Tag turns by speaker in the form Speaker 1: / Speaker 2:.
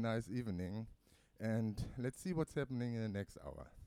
Speaker 1: nice evening, and let's see what's happening in the next hour.